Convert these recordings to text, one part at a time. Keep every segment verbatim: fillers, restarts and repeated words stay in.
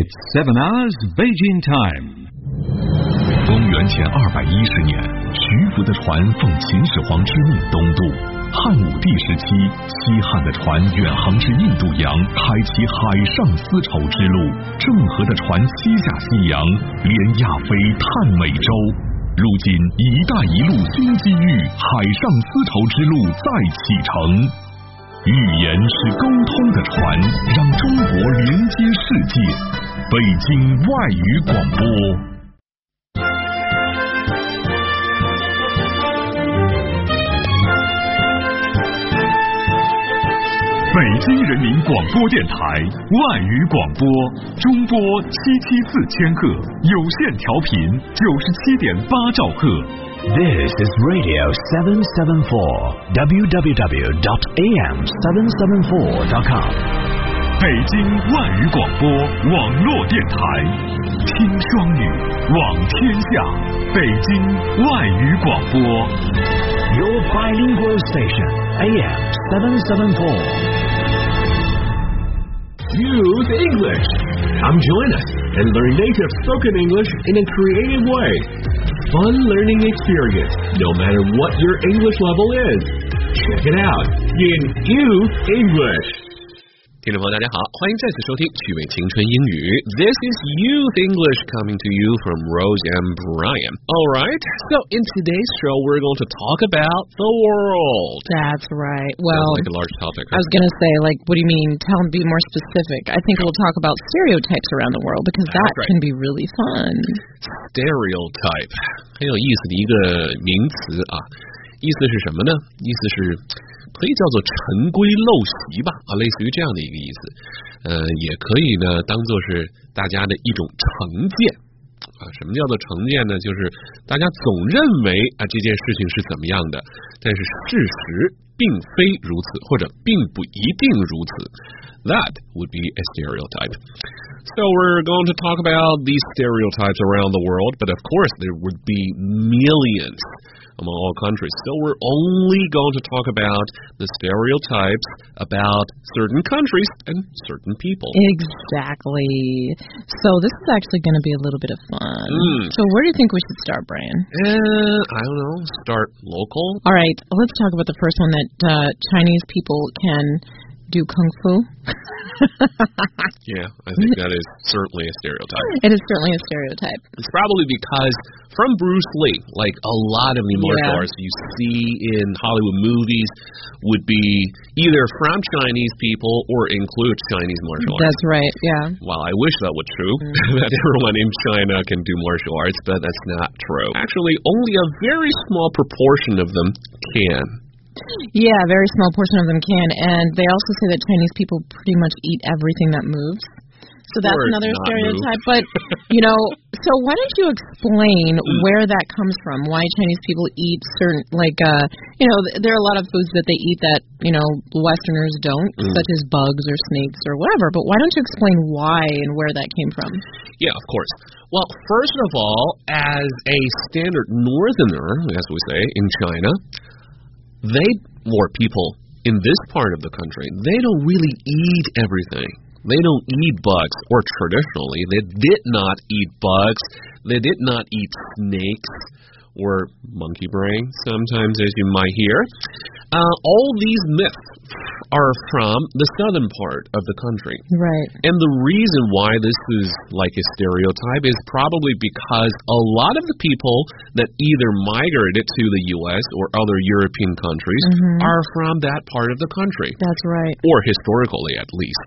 It's seven hours Beijing time. 公元前二百一十年，徐福的船奉秦始皇之命东渡。汉武帝时期，西汉的船远航至印度洋，开启海上丝绸之路；郑和的船西下西洋，连亚非探美洲。如今“一带一路”新机遇，海上丝绸之路再启程。语言是沟通的船，让中国连接世界。北京外语广播。北京人民广播电台外语广播，中波七七四千赫，有线调频九十七点八兆赫。 This is Radio seven seven four, w w w dot a m seven seven four dot com. 北京外语广播网络电台，听双语，网天下。北京外语广播 Your bilingual station, A M seven seven four. Use English. Come join us and learn native spoken English in a creative way. Fun learning experience, no matter what your English level is. Check it out in Use English. 听众朋友大家好，欢迎再次收听趣味青春英语。This is Youth English coming to you from Rose and Brian. Alright, so in today's show we're going to talk about the world. That's right. Well, Sounds like a large topic. Huh? I was going to say, like, what do you mean? Tell them, be more specific. I think we'll talk about stereotypes around the world because that right. can be really fun. Stereotype 很有意思的一个名词啊，意思是什么呢？意思是可以叫做陈规陋习吧，啊，类似于这样的一个意思。呃，也可以呢当做是大家的一种成见啊。什么叫做成见呢？就是大家总认为啊这件事情是怎么样的，但是事实并非如此，或者并不一定如此。That would be a stereotype. So we're going to talk about these stereotypes around the world, but of course there would be millions among all countries. So we're only going to talk about the stereotypes about certain countries and certain people. Exactly. So this is actually going to be a little bit of fun. Mm. So where do you think we should start, Brian? Uh, I don't know. Start local. All right. Let's talk about the first one that uh, Chinese people can do kung fu. Yeah, I think that is certainly a stereotype. It is certainly a stereotype. It's probably because from Bruce Lee, like a lot of the martial Yeah. arts you see in Hollywood movies would be either from Chinese people or include Chinese martial arts. That's right, yeah. Well, I wish that were true, mm-hmm. that everyone in China can do martial arts, but that's not true. Actually, only a very small proportion of them can. Yeah, a very small portion of them can, and they also say that Chinese people pretty much eat everything that moves. So that's or another stereotype. Move. But, you know, so why don't you explain where that comes from, why Chinese people eat certain, like, uh, you know, there are a lot of foods that they eat that, you know, Westerners don't, mm. such as bugs or snakes or whatever. But why don't you explain why and where that came from? Yeah, of course. Well, first of all, as a standard northerner, as we say, in China, they, or people in this part of the country, they don't really eat everything. They don't eat bugs, or traditionally, they did not eat bugs. They did not eat snakes or monkey brain, sometimes, as you might hear. Uh, all these myths are from the southern part of the country. Right. And the reason why this is like a stereotype is probably because a lot of the people that either migrated to the U S or other European countries mm-hmm. are from that part of the country. That's right. Or historically, at least.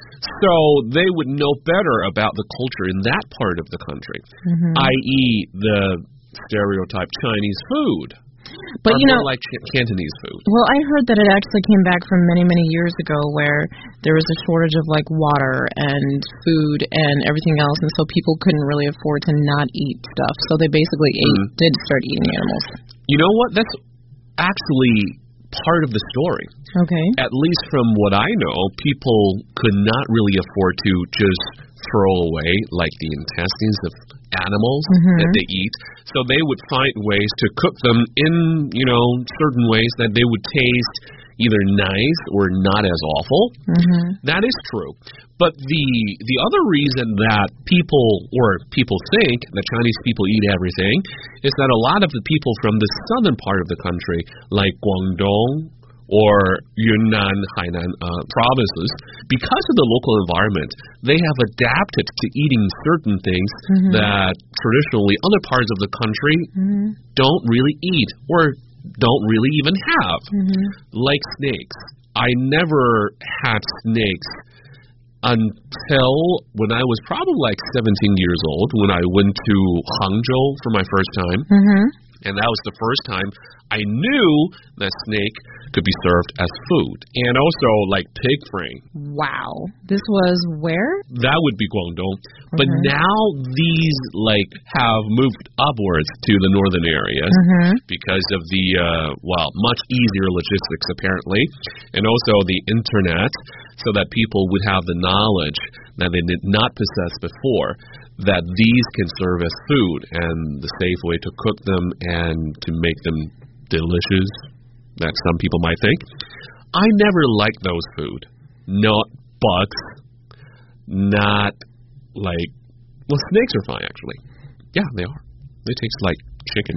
So they would know better about the culture in that part of the country, mm-hmm. that is the stereotype Chinese food. But you know, like Cantonese food. Well, I heard that it actually came back from many, many years ago where there was a shortage of like water and food and everything else, and so people couldn't really afford to not eat stuff. So they basically ate, mm. did start eating animals. You know what? That's actually part of the story. Okay. At least from what I know, people could not really afford to just throw away like the intestines of animals mm-hmm. that they eat. So they would find ways to cook them in, you know, certain ways that they would taste, either nice or not as awful. Mm-hmm. That is true. But the the other reason that people or people think that Chinese people eat everything is that a lot of the people from the southern part of the country, like Guangdong or Yunnan, Hainan uh, provinces, because of the local environment, they have adapted to eating certain things mm-hmm. that traditionally other parts of the country mm-hmm. don't really eat or don't really even have, mm-hmm. like snakes. I never had snakes until when I was probably like seventeen years old, when I went to Hangzhou for my first time. Mm-hmm. And that was the first time I knew that snake could be served as food. And also like pig brain. Wow. This was where? That would be Guangdong. Okay. But now these like have moved upwards to the northern areas mm-hmm. because of the, uh, well, much easier logistics apparently. And also the internet, so that people would have the knowledge that they did not possess before, that these can serve as food and the safe way to cook them and to make them delicious, that some people might think. I never liked those food. Not bugs, not like, well, snakes are fine actually. Yeah, they are. They taste like chicken.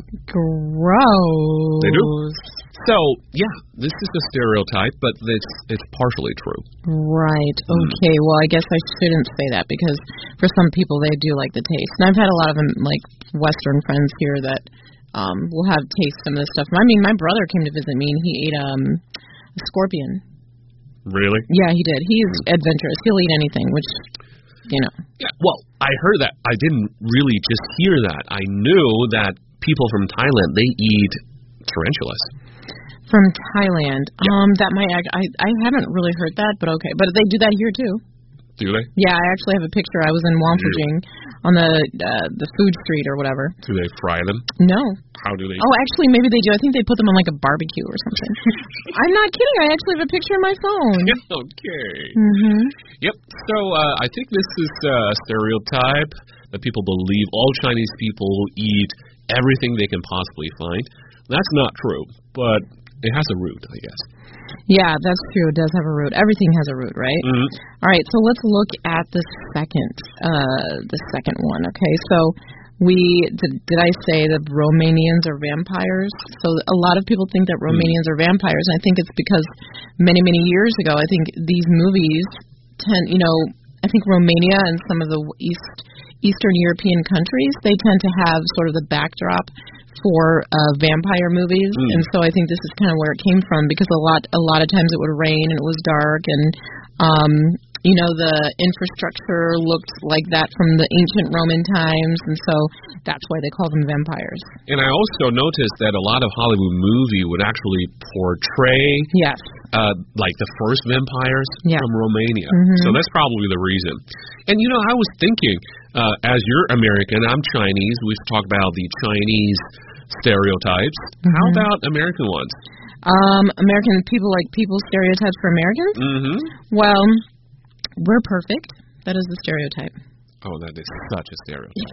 Gross. They do. So, yeah, this is a stereotype, but it's it's partially true. Right. Okay. Mm. Well, I guess I shouldn't say that because for some people they do like the taste. And I've had a lot of them, like Western friends here that um, will have taste some of this stuff. I mean, my brother came to visit me and he ate um, a scorpion. Really? Yeah, he did. He's mm. adventurous. He'll eat anything, which, you know. Yeah. Well, I heard that. I didn't really just hear that. I knew that people from Thailand, they eat tarantulas. From Thailand. Yeah. Um, that might, I, I haven't really heard that, but okay. But they do that here too. Do they? Yeah, I actually have a picture. I was in Wangfujing on the uh, the food street or whatever. Do they fry them? No. How do they? Oh, actually, maybe they do. I think they put them on like a barbecue or something. I'm not kidding. I actually have a picture on my phone. Okay. Mm-hmm. Yep. So uh, I think this is a stereotype that people believe all Chinese people eat everything they can possibly find. That's not true, but it has a root, I guess. Yeah, that's true. It does have a root. Everything has a root, right? Mm-hmm. All right, so let's look at the second, uh, the second one. Okay, so we did, did I say that Romanians are vampires? So a lot of people think that Romanians mm-hmm. are vampires, and I think it's because many, many years ago, I think these movies tend, you know, I think Romania and some of the East Eastern European countries, they tend to have sort of the backdrop for uh, vampire movies, mm. and so I think this is kind of where it came from because a lot, a lot of times it would rain and it was dark, and um, you know the infrastructure looked like that from the ancient Roman times, and so that's why they call them vampires. And I also noticed that a lot of Hollywood movie would actually portray, yes, uh, like the first vampires yeah. from Romania. Mm-hmm. So that's probably the reason. And you know, I was thinking, uh, as you're American, I'm Chinese. We've talked about the Chinese stereotypes. Mm-hmm. How about American ones? Um, American people like people stereotypes for Americans? Mm-hmm. Well, we're perfect. That is the stereotype. Oh, that is such a stereotype.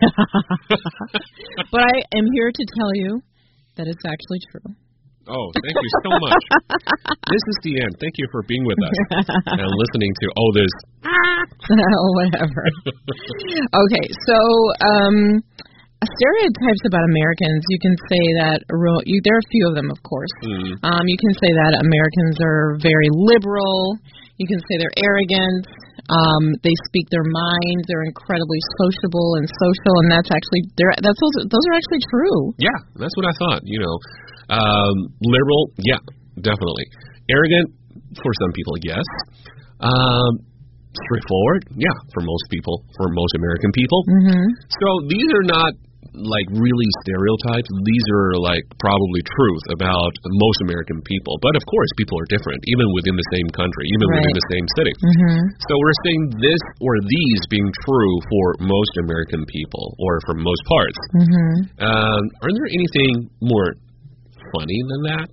But I am here to tell you that it's actually true. Oh, thank you so much. This is the end. Thank you for being with us and listening to all this. Whatever. Okay, so um, stereotypes about Americans, you can say that, you, there are a few of them, of course. Mm. Um, you can say that Americans are very liberal. You can say they're arrogant. Um, they speak their mind. They're incredibly sociable and social, and that's actually they're, that's those, those are actually true. Yeah, that's what I thought. You know, um, liberal, yeah, definitely. Arrogant for some people, yes. Um, straightforward, yeah, for most people, for most American people. Mm-hmm. So these are not like really stereotypes. These are like probably truth about most American people. But of course, people are different, even within the same country, even right. within the same city. Mm-hmm. So we're saying this or these being true for most American people, or for most parts. Mm-hmm. Um, are there anything more funny than that?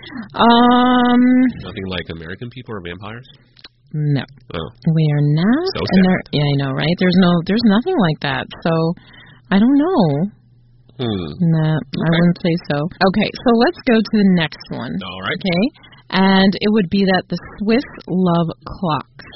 Um, Nothing like American people are vampires? No. Oh. We are not. So and there, yeah, I know, right? There's no, there's nothing like that. So, I don't know. Hmm. Nah, okay. I wouldn't say so. Okay, so let's go to the next one. All right. Okay, and it would be that the Swiss love clocks.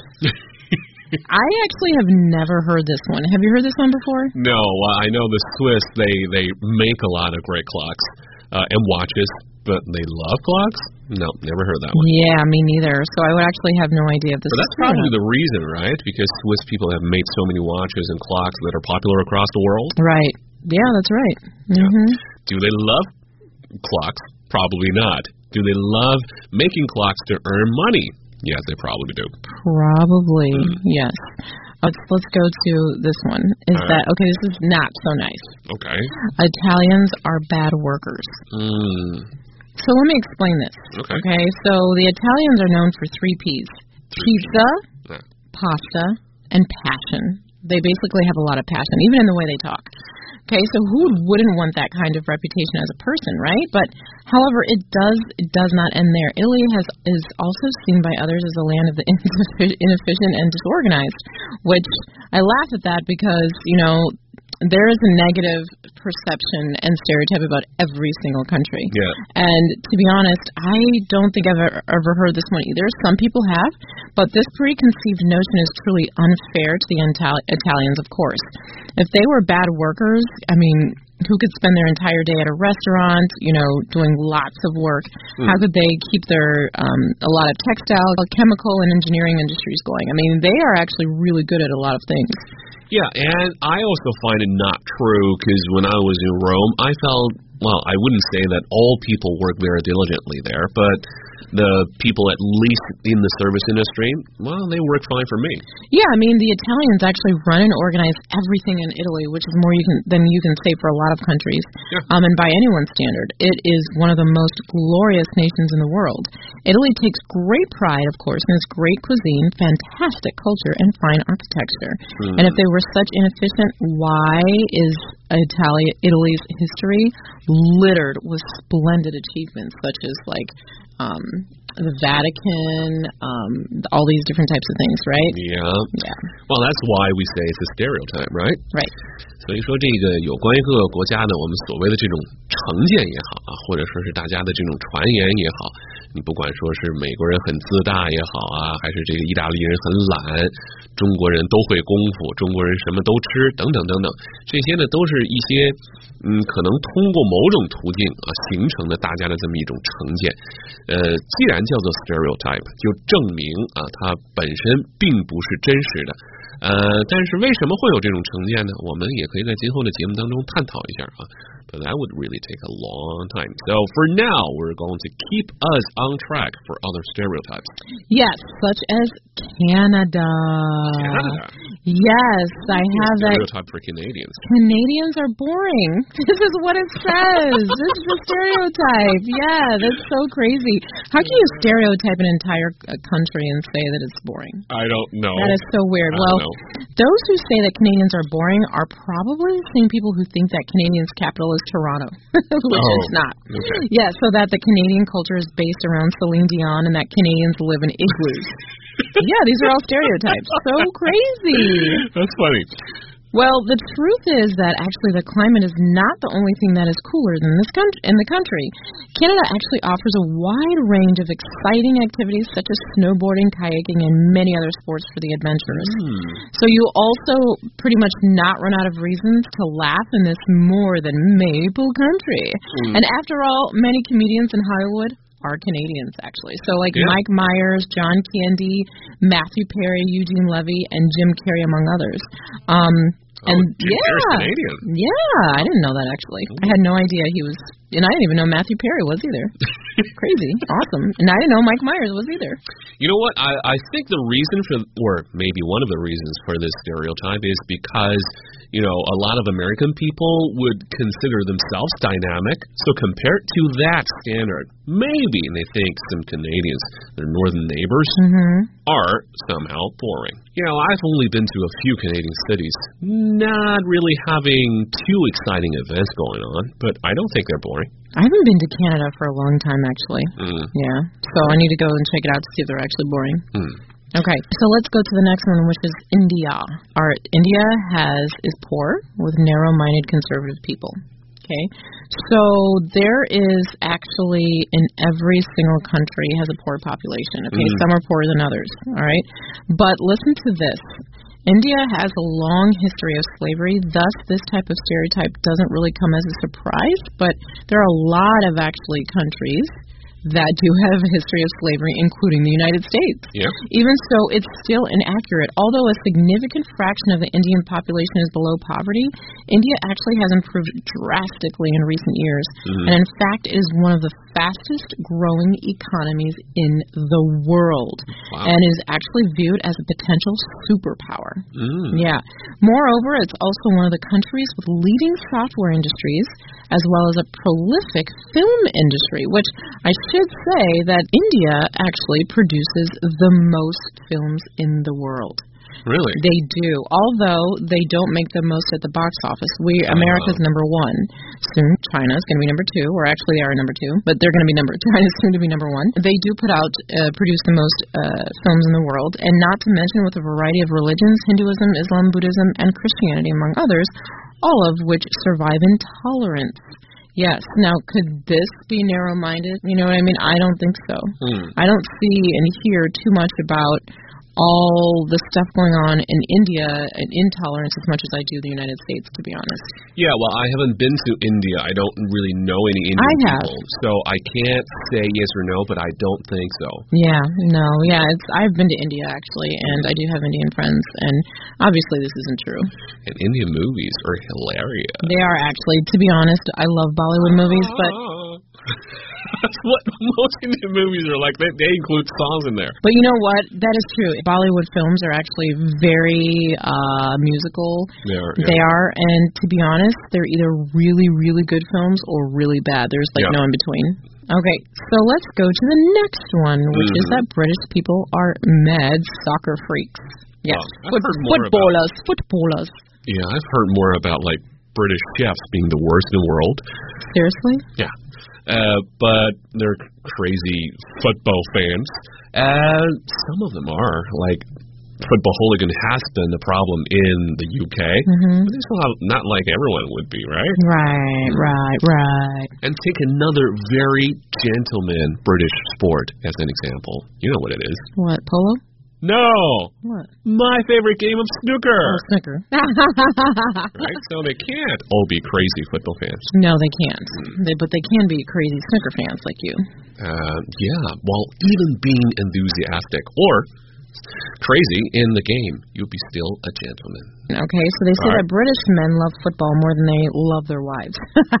I actually have never heard this one. Have you heard this one before? No, uh, I know the Swiss, they, they make a lot of great clocks uh, and watches, but they love clocks? No, never heard that one. Yeah, me neither. So I would actually have no idea if this but that's is probably the reason, right? Because Swiss people have made so many watches and clocks that are popular across the world. Right. Yeah, that's right. Mm-hmm. Yeah. Do they love clocks? Probably not. Do they love making clocks to earn money? Yes, they probably do. Probably, mm. yes. Let's, let's go to this one. Is uh, that, okay, this is not so nice. Okay. Italians are bad workers. Mm. So let me explain this. Okay. Okay, so the Italians are known for three P's. Three Pizza, P's. Yeah. pasta, and passion. They basically have a lot of passion, even in the way they talk. Okay, so who wouldn't want that kind of reputation as a person, right? But, however, it does it does not end there. Italy has is also seen by others as a land of the inefficient and disorganized, which I laugh at that because, you know, there is a negative perception and stereotype about every single country. Yeah. And to be honest, I don't think I've ever, ever heard this one either. Some people have, but this preconceived notion is truly unfair to the Ital- Italians, of course. If they were bad workers, I mean, who could spend their entire day at a restaurant, you know, doing lots of work? Mm. How could they keep their, um, a lot of textile, chemical, and engineering industries going? I mean, they are actually really good at a lot of things. Yeah, and I also find it not true because when I was in Rome, I felt, well, I wouldn't say that all people work very diligently there, but the people at least in the service industry, well, they work fine for me. Yeah, I mean, the Italians actually run and organize everything in Italy, which is more you can, than you can say for a lot of countries, yeah. um, and by anyone's standard. It is one of the most glorious nations in the world. Italy takes great pride, of course, in its great cuisine, fantastic culture, and fine architecture. Mm. And if they were such inefficient, why is Italy, Italy's history littered with splendid achievements, such as, like, um, the Vatican, um, all these different types of things, right? Yeah. Yeah. Well, that's why we say it's a stereotype, right? Right. 所以说，这个有关于各个国家的我们所谓的这种成见也好啊，或者说是大家的这种传言也好，你不管说是美国人很自大也好啊，还是这个意大利人很懒，中国人都会功夫，中国人什么都吃，等等等等，这些呢都是一些嗯，可能通过某种途径啊形成的大家的这么一种成见。呃，既然叫做 stereotype， 就证明啊它本身并不是真实的。呃，但是为什么会有这种成见呢？我们也可以在今后的节目当中探讨一下啊。But that would really take a long time. So for now, we're going to keep us on track for other stereotypes. Yes, such as Canada. Canada? Yes, I have that. Stereotype for Canadians. Canadians are boring. This is what it says. This is a stereotype. Yeah, that's so crazy. How can you stereotype an entire country and say that it's boring? I don't know. That is so weird. I well, know. Those who say that Canadians are boring are probably the same people who think that Canadians' capital is Toronto, which oh, it's not. Okay. Yeah, so that the Canadian culture is based around Celine Dion and that Canadians live in igloos. Yeah, these are all stereotypes. So crazy. That's funny. Well, the truth is that actually the climate is not the only thing that is cooler than this country, in the country. Canada actually offers a wide range of exciting activities such as snowboarding, kayaking, and many other sports for the adventurous. Mm. So you also pretty much not run out of reasons to laugh in this more than maple country. Mm. And after all, many comedians in Hollywood are Canadians, actually. So, like yeah. Mike Myers, John Candy, Matthew Perry, Eugene Levy, and Jim Carrey, among others. Um, oh, and Jim yeah, Carrey's Canadian. Yeah, I didn't know that, actually. I had no idea he was, and I didn't even know Matthew Perry was either. Crazy. Awesome. And I didn't know Mike Myers was either. You know what? I, I think the reason for, or maybe one of the reasons for this stereotype is because, you know, a lot of American people would consider themselves dynamic. So compared to that standard, maybe they think some Canadians, their northern neighbors, mm-hmm. are somehow boring. You know, I've only been to a few Canadian cities, not really having too exciting events going on, but I don't think they're boring. I haven't been to Canada for a long time, actually. Mm. Yeah. So I need to go and check it out to see if they're actually boring. Mm. Okay, so let's go to the next one, which is India. Our India has is poor with narrow-minded conservative people. okay? So there is actually, in every single country, has a poor population, okay? Mm. Some are poorer than others, all right? But listen to this. India has a long history of slavery, thus this type of stereotype doesn't really come as a surprise, but there are a lot of actually countries that do have a history of slavery, including the United States. Yeah. Even so, it's still inaccurate. Although a significant fraction of the Indian population is below poverty, India actually has improved drastically in recent years, mm-hmm. and in fact is one of the fastest growing economies in the world, wow. and is actually viewed as a potential superpower. Mm. Yeah. Moreover, it's also one of the countries with leading software industries, as well as a prolific film industry, which I should say that India actually produces the most films in the world. Really? They do. Although they don't make the most at the box office. We uh, America's number one. Soon China's going to be number two, or actually they are number two, but they're going to be number China's soon to be number one. They do put out, uh, produce the most uh, films in the world, and not to mention with a variety of religions, Hinduism, Islam, Buddhism, and Christianity, among others, all of which survive intolerance. Yes. Now, could this be narrow-minded? You know what I mean? I don't think so. Hmm. I don't see and hear too much about all the stuff going on in India and intolerance as much as I do the United States, to be honest. Yeah, well, I haven't been to India. I don't really know any Indian I have. people, so I can't say yes or no, but I don't think so. Yeah, no, yeah, it's, I've been to India, actually, and I do have Indian friends, and obviously this isn't true. And Indian movies are hilarious. They are, actually. To be honest, I love Bollywood movies, but... That's what most Indian movies are like. They, they include songs in there. But you know what? That is true. Bollywood films are actually very uh, musical. They are. Yeah. They are, and to be honest, they're either really, really good films or really bad. There's like yeah. no in between. Okay, so let's go to the next one, which mm. is that British people are mad soccer freaks. Yes, well, I've Foot- heard more footballers, about, footballers. Yeah, I've heard more about like British chefs being the worst in the world. Seriously? Yeah. Uh, but they're crazy football fans. And some of them are. Like, football hooligan has been the problem in the U K. Mm-hmm. But it's not, not like everyone would be, right? Right, right, right. And take another very gentleman British sport as an example. You know what it is. What, polo? No. What? My favorite game of snooker. Oh, snooker. Right? So they can't all be crazy football fans. No, they can't. They, but they can be crazy snooker fans like you. Uh, yeah. Well, even being enthusiastic or crazy in the game, you'll be still a gentleman. Okay, so they say right. that British men love football more than they love their wives.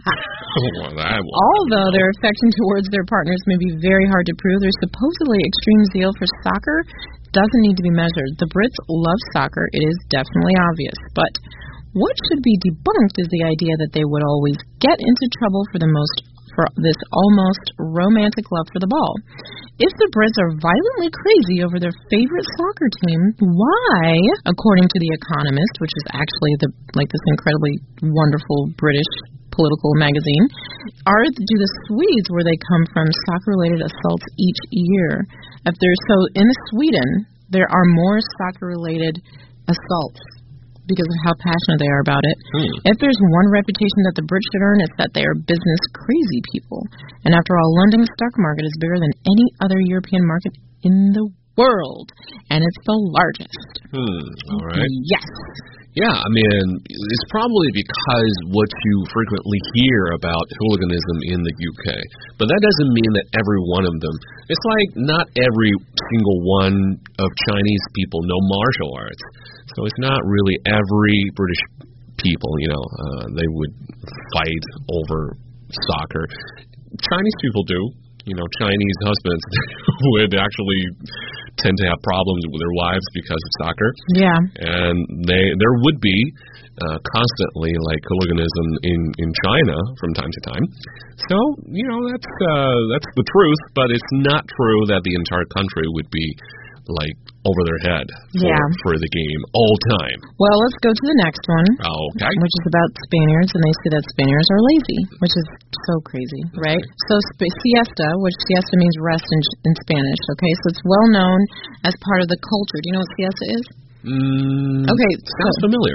Well, that Although their affection towards their partners may be very hard to prove, their supposedly extreme zeal for soccer doesn't need to be measured. The Brits love soccer. It is definitely obvious. But what should be debunked is the idea that they would always get into trouble for the most for this almost romantic love for the ball. If the Brits are violently crazy over their favorite soccer team, why, according to The Economist, which is actually the like this incredibly wonderful British political magazine, are do the Swedes, where they come from, soccer-related assaults each year? If there's so in Sweden, there are more soccer-related assaults because of how passionate they are about it. Hmm. If there's one reputation that the Brits should earn, it's that they are business crazy people. And after all, London's stock market is bigger than any other European market in the world, and it's the largest. Hmm. All right. Yes. Yeah, I mean, it's probably because what you frequently hear about hooliganism in the U K. But that doesn't mean that every one of them. It's like not every single one of Chinese people know martial arts. So it's not really every British people, you know, uh, they would fight over soccer. Chinese people do. You know, Chinese husbands would actually tend to have problems with their wives because of soccer. Yeah. And they there would be uh, constantly like hooliganism in, in China from time to time. So, you know, that's uh, that's the truth, but it's not true that the entire country would be like over their head for, yeah. for the game all time. Well, let's go to the next one. Okay. Which is about Spaniards, and they say that Spaniards are lazy, which is so crazy, right? Okay. So sp- siesta, which siesta means rest in, in Spanish, okay? So it's well known as part of the culture. Do you know what siesta is? Mm, okay. Sounds so, familiar.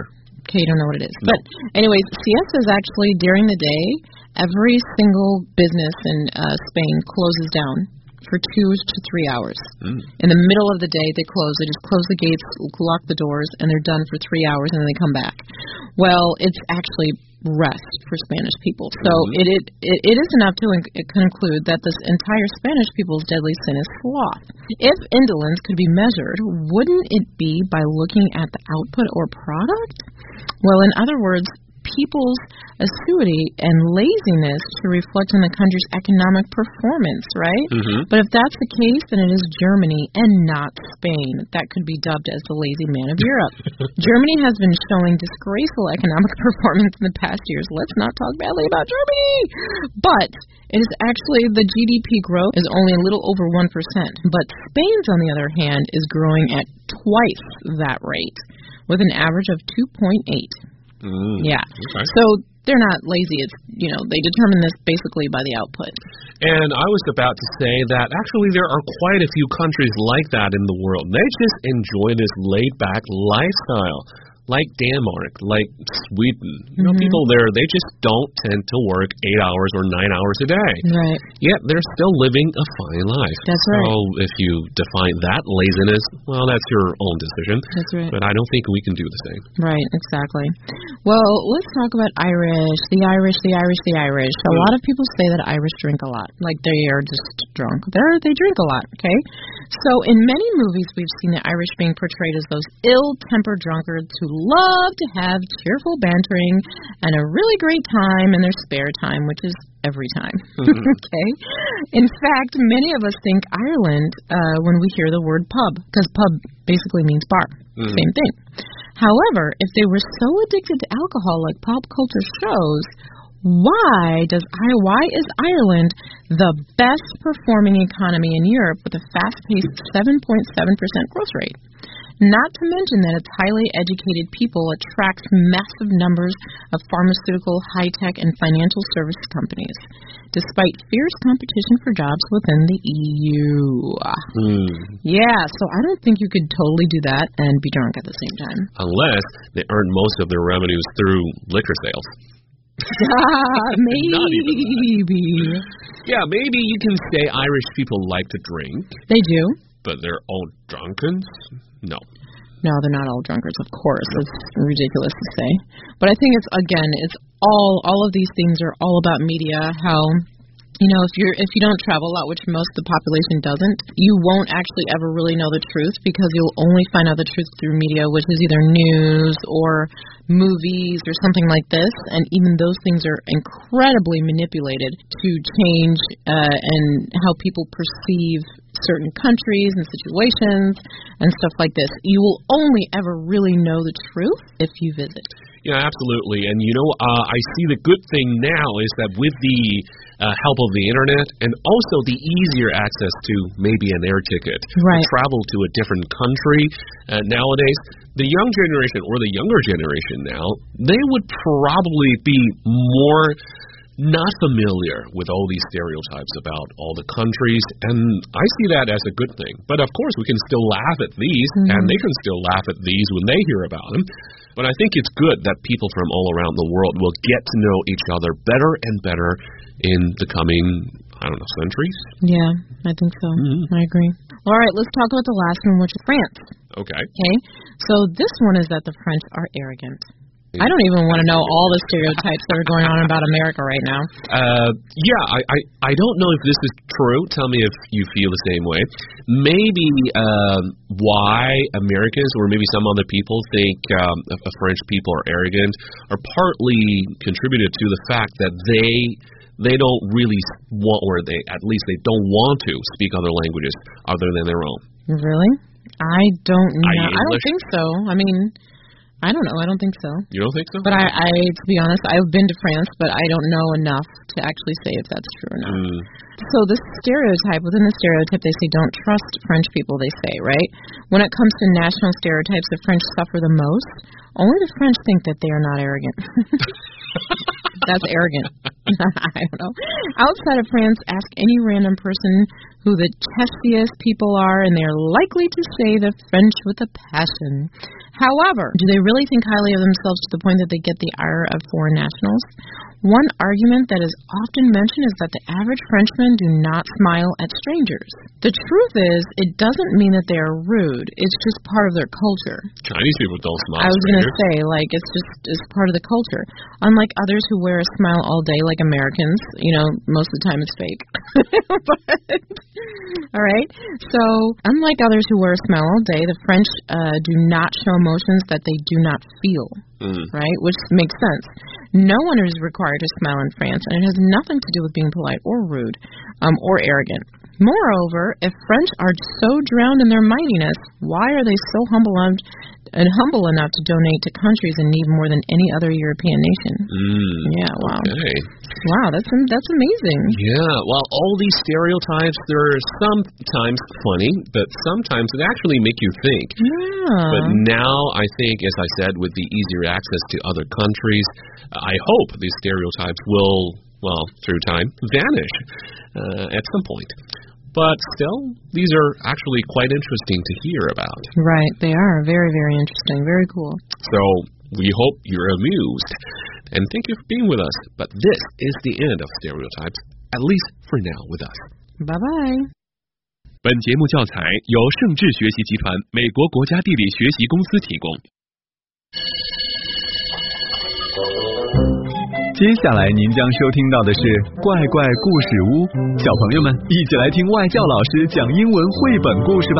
Okay, you don't know what it is. No. But anyways, siesta is actually during the day. Every single business in uh, Spain closes down for two to three hours. Mm. In the middle of the day, they close. They just close the gates, lock the doors, and they're done for three hours, and then they come back. Well, it's actually rest for Spanish people. So mm-hmm. it, it it is enough to in- conclude that this entire Spanish people's deadly sin is sloth. If indolence could be measured, wouldn't it be by looking at the output or product? Well, in other words, people's assiduity and laziness to reflect on the country's economic performance, right? Mm-hmm. But if that's the case, then it is Germany and not Spain that could be dubbed as the lazy man of Europe. Germany has been showing disgraceful economic performance in the past years. Let's not talk badly about Germany. But it is actually the G D P growth is only a little over one percent. But Spain's, on the other hand, is growing at twice that rate with an average of two point eight. Mm, yeah. Okay. So they're not lazy. It's, you know, they determine this basically by the output. And I was about to say that actually there are quite a few countries like that in the world. They just enjoy this laid-back lifestyle. Like Denmark, like Sweden. You know, mm-hmm. people there, they just don't tend to work eight hours or nine hours a day. Right. Yet they're still living a fine life. That's right. So if you define that laziness, well, that's your own decision. That's right. But I don't think we can do the same. Right, exactly. Well, let's talk about Irish, the Irish, the Irish, the Irish. A mm. lot of people say that Irish drink a lot. Like they are just drunk. They're, they drink a lot, okay? So in many movies, we've seen the Irish being portrayed as those ill-tempered drunkards who love to have cheerful bantering and a really great time in their spare time, which is every time. Mm-hmm. Okay? In fact, many of us think Ireland uh, when we hear the word pub, because pub basically means bar. Mm-hmm. Same thing. However, if they were so addicted to alcohol like pop culture shows, why does I, why is Ireland the best performing economy in Europe with a fast-paced seven point seven percent growth rate? Not to mention that its highly educated people attracts massive numbers of pharmaceutical, high-tech, and financial service companies, despite fierce competition for jobs within the E U. Mm. Yeah, so I don't think you could totally do that and be drunk at the same time. Unless they earn most of their revenues through liquor sales. Yeah, maybe. Yeah, maybe you can say Irish people like to drink. They do. But they're all drunkens? No. No, they're not all drunkards, of course. It's ridiculous to say. But I think it's, again, it's all, all of these things are all about media, how, you know, if you're if you don't travel a lot, which most of the population doesn't, you won't actually ever really know the truth because you'll only find out the truth through media, which is either news or movies or something like this, and even those things are incredibly manipulated to change uh, and how people perceive certain countries and situations and stuff like this. You will only ever really know the truth if you visit. Yeah, absolutely. And, you know, uh, I see the good thing now is that with the uh, help of the Internet and also the easier access to maybe an air ticket right. to travel to a different country uh, nowadays, the young generation or the younger generation now, they would probably be more not familiar with all these stereotypes about all the countries, and I see that as a good thing. But of course, we can still laugh at these, mm-hmm. and they can still laugh at these when they hear about them. But I think it's good that people from all around the world will get to know each other better and better in the coming, I don't know, centuries? Yeah, I think so. Mm-hmm. I agree. All right, let's talk about the last one, which is France. Okay. Okay, so this one is that the French are arrogant. I don't even want to know all the stereotypes that are going on about America right now. Uh, yeah, I, I, I don't know if this is true. Tell me if you feel the same way. Maybe uh, why Americans or maybe some other people think um, French people are arrogant are partly contributed to the fact that they they don't really want, or they at least they don't want to speak other languages other than their own. Really? I don't know. I, I don't think so. I mean, I don't know. I don't think so. You don't think so? But I, I, to be honest, I've been to France, but I don't know enough to actually say if that's true or not. Mm. So this stereotype, within the stereotype, they say don't trust French people, they say, right? When it comes to national stereotypes, the French suffer the most. Only the French think that they are not arrogant. That's arrogant. I don't know. Outside of France, ask any random person who the testiest people are, and they are likely to say the French with a passion. However, do they really think highly of themselves to the point that they get the ire of foreign nationals? One argument that is often mentioned is that the average Frenchman do not smile at strangers. The truth is, it doesn't mean that they are rude. It's just part of their culture. Chinese people don't smile. I was going to say, like, it's just it's part of the culture. Unlike others who wear a smile all day, like Americans, you know, most of the time it's fake. But, all right? So, unlike others who wear a smile all day, the French uh, do not show emotions that they do not feel. Mm. Right? Which makes sense. No one is required to smile in France, and it has nothing to do with being polite or rude um, or arrogant. Moreover, if French are so drowned in their mightiness, why are they so humble enough, and humble enough to donate to countries in need more than any other European nation? Mm, yeah, wow. Okay. Wow, that's that's amazing. Yeah, well, all these stereotypes, they're sometimes funny, but sometimes it actually make you think. Yeah. But now, I think, as I said, with the easier access to other countries, I hope these stereotypes will, well, through time, vanish uh, at some point. But still, these are actually quite interesting to hear about. Right, they are. Very, very interesting. Very cool. So, we hope you're amused. And thank you for being with us. But this is the end of stereotypes, at least for now with us. Bye-bye. 本节目教材由盛智学习集团美国国家地理学习公司提供。接下来您将收听到的是怪怪故事屋，小朋友们一起来听外教老师讲英文绘本故事吧。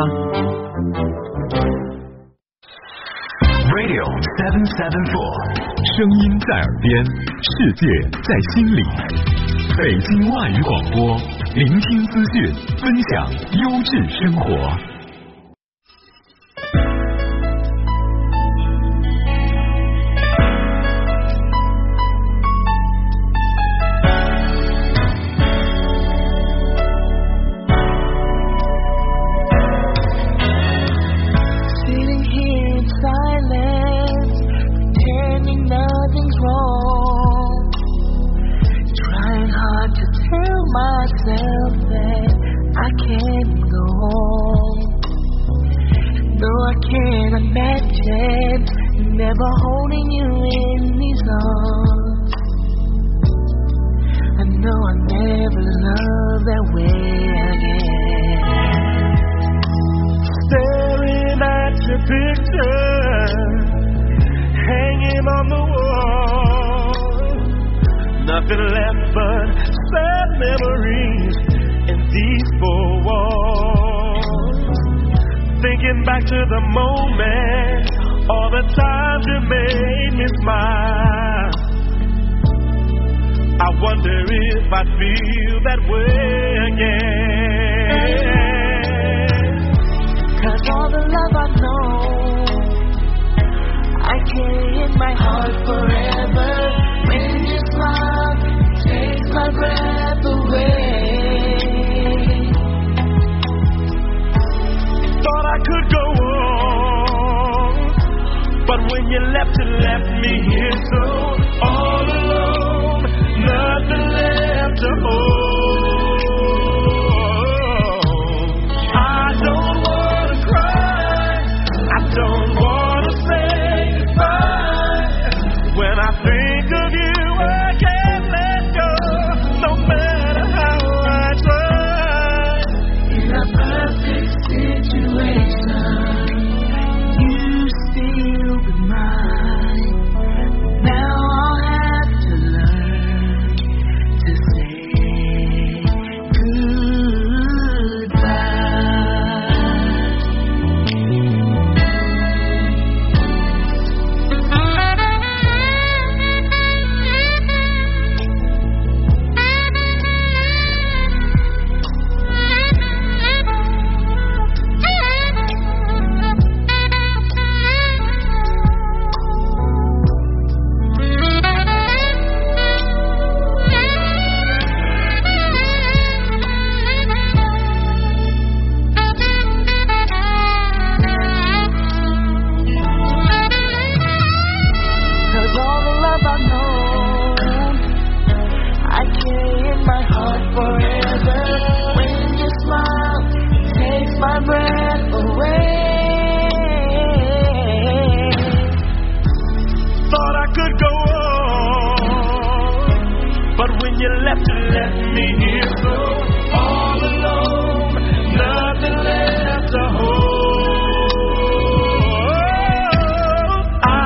Radio seven seven four， 声音在耳边，世界在心里。北京外语广播，聆听资讯，分享优质生活。 Never holding you in these arms. I know I'll never love that way again. Staring at your picture, hanging on the wall. Nothing left but sad memories in these four walls. Thinking back to the moment, all the times you made me smile. I wonder if I'd feel that way again. 'Cause all the love I've known, I carry in my heart forever. When you smile, it takes my breath away. Thought I could go on, but when you left, you left me here so